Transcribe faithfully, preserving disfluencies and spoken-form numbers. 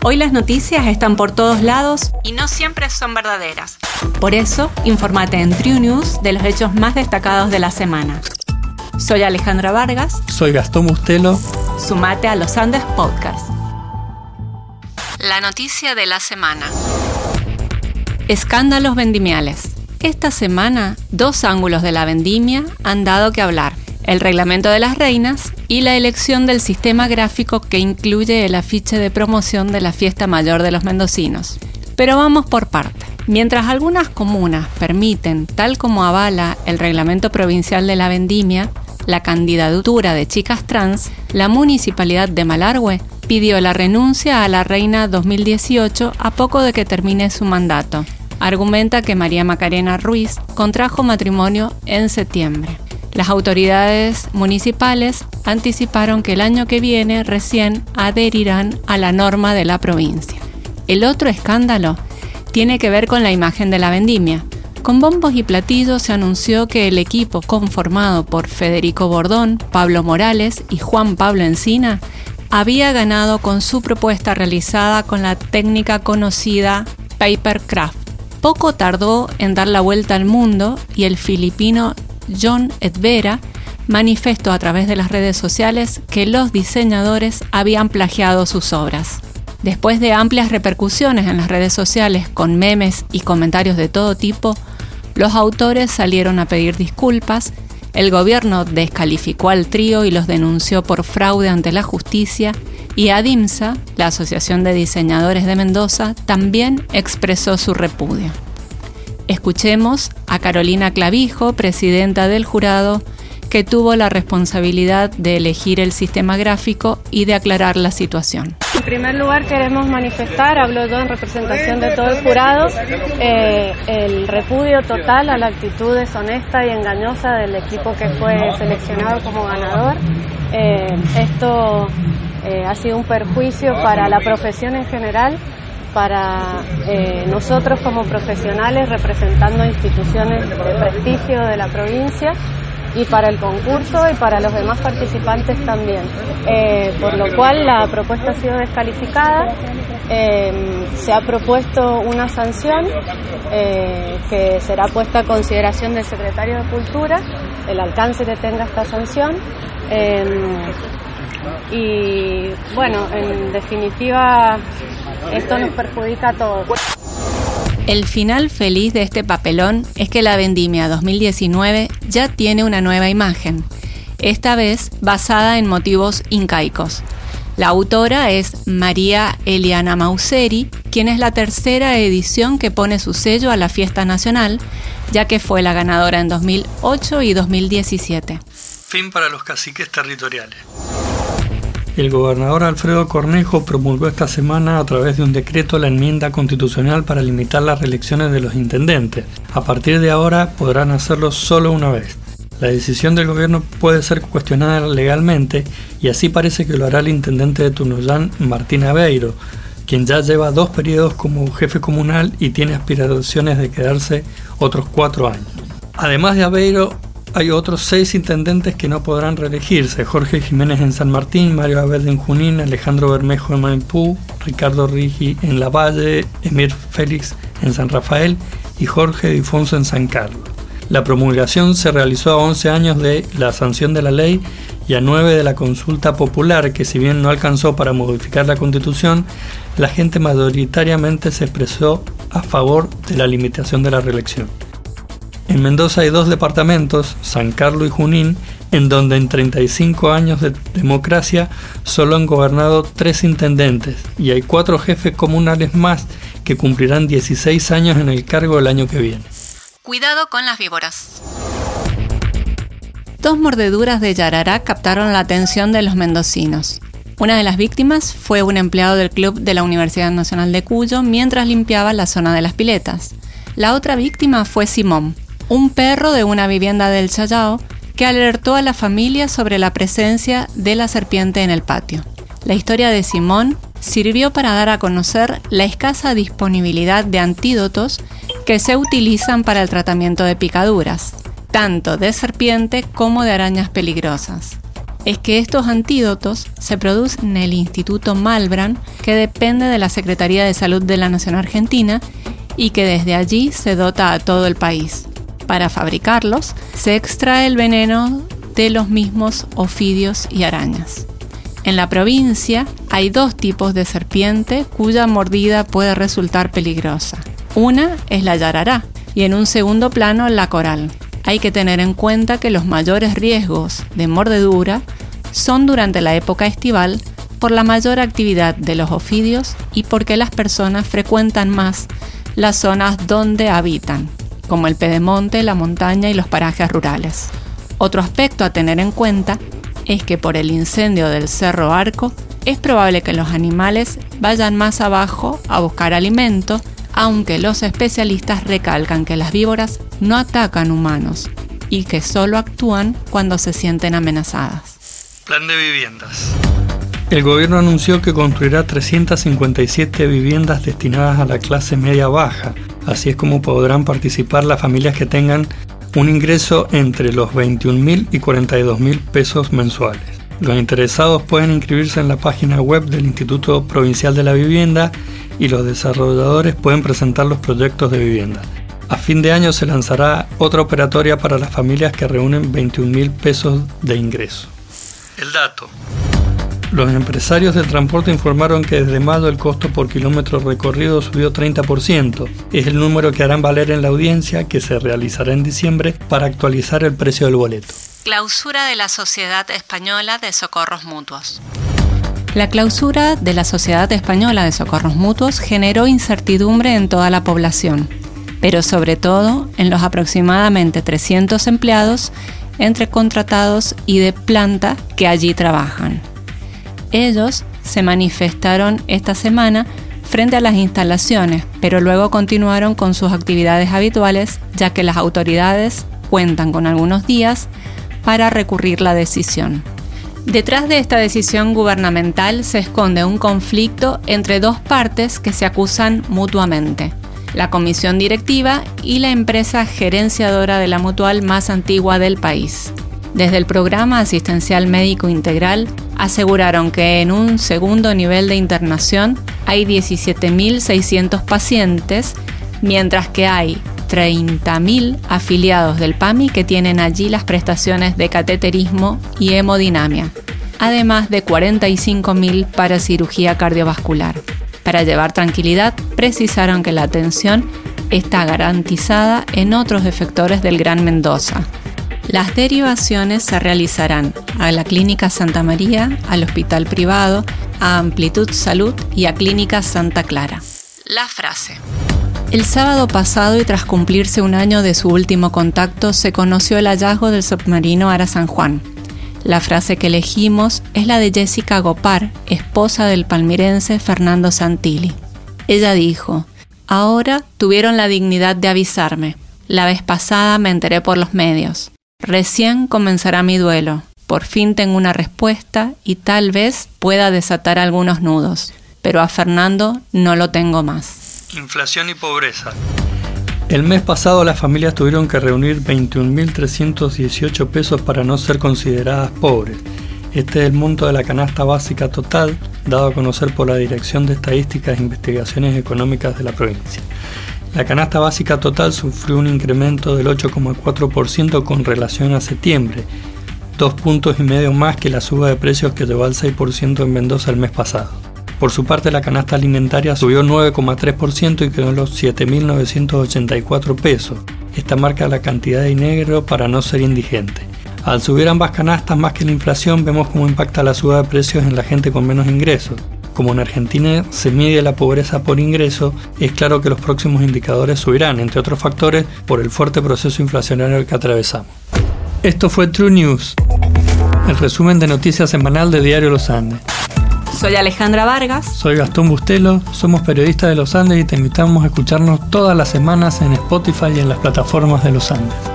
Hoy las noticias están por todos lados y no siempre son verdaderas. Por eso, infórmate en True News de los hechos más destacados de la semana. Soy Alejandra Vargas. Soy Gastón Bustelo. Sumate a Los Andes Podcast. La noticia de la semana. Escándalos vendimiales. Esta semana, dos ángulos de la vendimia han dado que hablar. El reglamento de las reinas y la elección del sistema gráfico que incluye el afiche de promoción de la fiesta mayor de los mendocinos. Pero vamos por partes. Mientras algunas comunas permiten, tal como avala el reglamento provincial de la vendimia, la candidatura de chicas trans, la municipalidad de Malargüe pidió la renuncia a la reina dos mil dieciocho a poco de que termine su mandato. Argumenta que María Macarena Ruiz contrajo matrimonio en septiembre. Las autoridades municipales anticiparon que el año que viene recién adherirán a la norma de la provincia. El otro escándalo tiene que ver con la imagen de la vendimia. Con bombos y platillos se anunció que el equipo conformado por Federico Bordón, Pablo Morales y Juan Pablo Encina había ganado con su propuesta realizada con la técnica conocida Papercraft. Poco tardó en dar la vuelta al mundo y el filipino John Edvera manifestó a través de las redes sociales que los diseñadores habían plagiado sus obras. Después de amplias repercusiones en las redes sociales con memes y comentarios de todo tipo, los autores salieron a pedir disculpas, el gobierno descalificó al trío y los denunció por fraude ante la justicia, y ADIMSA, la Asociación de Diseñadores de Mendoza, también expresó su repudio. Escuchemos a Carolina Clavijo, presidenta del jurado, que tuvo la responsabilidad de elegir el sistema gráfico y de aclarar la situación. En primer lugar queremos manifestar, hablo yo en representación de todo el jurado, eh, el repudio total a la actitud deshonesta y engañosa del equipo que fue seleccionado como ganador. Eh, esto eh, ha sido un perjuicio para la profesión en general, para eh, nosotros como profesionales representando instituciones de prestigio de la provincia, y para el concurso y para los demás participantes también, eh, por lo cual la propuesta ha sido descalificada. Eh, se ha propuesto una sanción eh, que será puesta a consideración del secretario de Cultura, el alcance que tenga esta sanción, eh, y bueno, en definitiva esto nos perjudica a todos. El final feliz de este papelón es que la vendimia dos mil diecinueve ya tiene una nueva imagen, esta vez basada en motivos incaicos. La autora es María Eliana Mauseri, quien es la tercera edición que pone su sello a la fiesta nacional, ya que fue la ganadora en dos mil ocho y dos mil diecisiete. Fin para los caciques territoriales. El gobernador Alfredo Cornejo promulgó esta semana a través de un decreto la enmienda constitucional para limitar las reelecciones de los intendentes. A partir de ahora podrán hacerlo solo una vez. La decisión del gobierno puede ser cuestionada legalmente y así parece que lo hará el intendente de Tunuyán, Martín Aveiro, quien ya lleva dos periodos como jefe comunal y tiene aspiraciones de quedarse otros cuatro años. Además de Aveiro, hay otros seis intendentes que no podrán reelegirse: Jorge Jiménez en San Martín, Mario Abel en Junín, Alejandro Bermejo en Maipú, Ricardo Rigi en Lavalle, Emir Félix en San Rafael y Jorge Difonso en San Carlos. La promulgación se realizó a once años de la sanción de la ley y a nueve de la consulta popular, que si bien no alcanzó para modificar la Constitución, la gente mayoritariamente se expresó a favor de la limitación de la reelección. En Mendoza hay dos departamentos, San Carlos y Junín, en donde en treinta y cinco años de democracia solo han gobernado tres intendentes y hay cuatro jefes comunales más que cumplirán dieciséis años en el cargo el año que viene. Cuidado con las víboras. Dos mordeduras de yarará captaron la atención de los mendocinos. Una de las víctimas fue un empleado del club de la Universidad Nacional de Cuyo mientras limpiaba la zona de las piletas. La otra víctima fue Simón, un perro de una vivienda del Chayao que alertó a la familia sobre la presencia de la serpiente en el patio. La historia de Simón sirvió para dar a conocer la escasa disponibilidad de antídotos que se utilizan para el tratamiento de picaduras, tanto de serpiente como de arañas peligrosas. es que estos antídotos se producen en el Instituto Malbrán, que depende de la Secretaría de Salud de la Nación Argentina y que desde allí se dota a todo el país. Para fabricarlos, se extrae el veneno de los mismos ofidios y arañas. En la provincia hay dos tipos de serpiente cuya mordida puede resultar peligrosa. Una es la yarará y en un segundo plano la coral. Hay que tener en cuenta que los mayores riesgos de mordedura son durante la época estival por la mayor actividad de los ofidios y porque las personas frecuentan más las zonas donde habitan, como el pedemonte, la montaña y los parajes rurales. Otro aspecto a tener en cuenta es que por el incendio del Cerro Arco es probable que los animales vayan más abajo a buscar alimento, aunque los especialistas recalcan que las víboras no atacan humanos y que solo actúan cuando se sienten amenazadas. Plan de viviendas. El gobierno anunció que construirá trescientas cincuenta y siete viviendas destinadas a la clase media-baja. Así es como podrán participar las familias que tengan un ingreso entre los veintiún mil y cuarenta y dos mil pesos mensuales. Los interesados pueden inscribirse en la página web del Instituto Provincial de la Vivienda y los desarrolladores pueden presentar los proyectos de vivienda. A fin de año se lanzará otra operatoria para las familias que reúnen veintiún mil pesos de ingreso. El dato. Los empresarios del transporte informaron que desde mayo el costo por kilómetro recorrido subió treinta por ciento. Es el número que harán valer en la audiencia que se realizará en diciembre para actualizar el precio del boleto. Clausura de la Sociedad Española de Socorros Mutuos. La clausura de la Sociedad Española de Socorros Mutuos generó incertidumbre en toda la población, pero sobre todo en los aproximadamente trescientos empleados entre contratados y de planta que allí trabajan. Ellos se manifestaron esta semana frente a las instalaciones, pero luego continuaron con sus actividades habituales, ya que las autoridades cuentan con algunos días para recurrir la decisión. Detrás de esta decisión gubernamental se esconde un conflicto entre dos partes que se acusan mutuamente: la comisión directiva y la empresa gerenciadora de la mutual más antigua del país. Desde el Programa Asistencial Médico Integral aseguraron que en un segundo nivel de internación hay diecisiete mil seiscientos pacientes, mientras que hay treinta mil afiliados del P A M I que tienen allí las prestaciones de cateterismo y hemodinamia, además de cuarenta y cinco mil para cirugía cardiovascular. Para llevar tranquilidad, precisaron que la atención está garantizada en otros efectores del Gran Mendoza. Las derivaciones se realizarán a la Clínica Santa María, al Hospital Privado, a Amplitud Salud y a Clínica Santa Clara. La frase. El sábado pasado y tras cumplirse un año de su último contacto, se conoció el hallazgo del submarino Ara San Juan. La frase que elegimos es la de Jessica Gopar, esposa del palmirense Fernando Santilli. Ella dijo: ahora tuvieron la dignidad de avisarme. La vez pasada me enteré por los medios. Recién comenzará mi duelo. Por fin tengo una respuesta y tal vez pueda desatar algunos nudos. Pero a Fernando no lo tengo más. Inflación y pobreza. El mes pasado las familias tuvieron que reunir veintiún mil trescientos dieciocho pesos para no ser consideradas pobres. Este es el monto de la canasta básica total, dado a conocer por la Dirección de Estadísticas e Investigaciones Económicas de la provincia. La canasta básica total sufrió un incremento del ocho coma cuatro por ciento con relación a septiembre, dos puntos y medio más que la suba de precios que llevó al seis por ciento en Mendoza el mes pasado. Por su parte, la canasta alimentaria subió nueve coma tres por ciento y quedó en los siete mil novecientos ochenta y cuatro pesos. Esta marca la cantidad de dinero para no ser indigente. Al subir ambas canastas más que la inflación, vemos cómo impacta la suba de precios en la gente con menos ingresos. Como en Argentina se mide la pobreza por ingreso, es claro que los próximos indicadores subirán, entre otros factores, por el fuerte proceso inflacionario que atravesamos. Esto fue True News, el resumen de noticias semanal de Diario Los Andes. Soy Alejandra Vargas. Soy Gastón Bustelo, somos periodistas de Los Andes y te invitamos a escucharnos todas las semanas en Spotify y en las plataformas de Los Andes.